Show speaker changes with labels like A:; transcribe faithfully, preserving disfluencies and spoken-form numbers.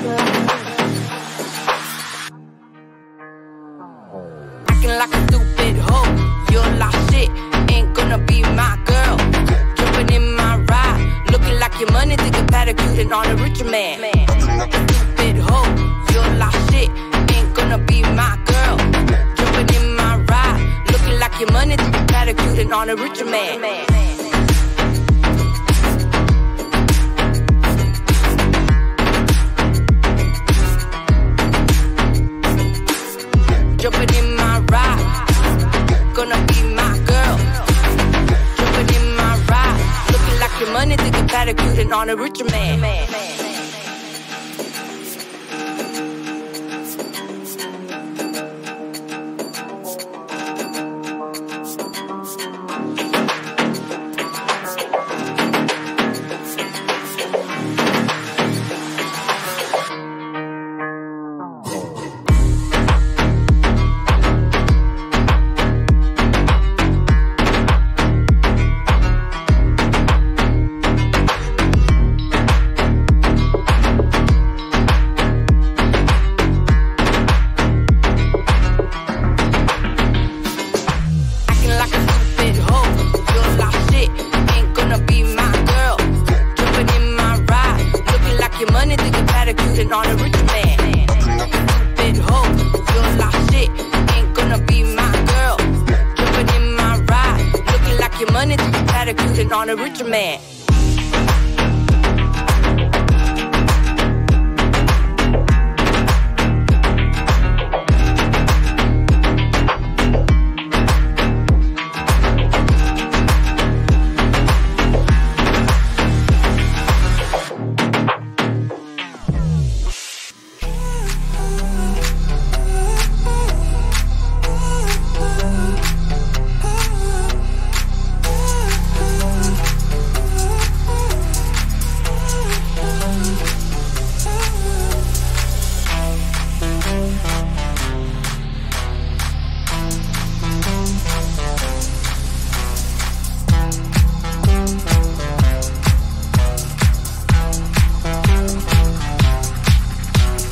A: Acting like a stupid hoe, you're lost shit, ain't gonna be my girl. Jumping in my ride, looking like your money, think a pedicure and on a richer man. Acting like a stupid hoe, you're lost shit, ain't gonna be my girl. Jumping in my ride, looking like your money, think a pedicure and on a richer man. Jumping in my ride, gonna be my girl. Jumping in my ride, looking like your money, think a pedicure and on a richer man. On a rich man, stupid hoe, you're lost shit, ain't gonna be my girl. Jumping in my ride, looking like your money, pedicure and on a richer man.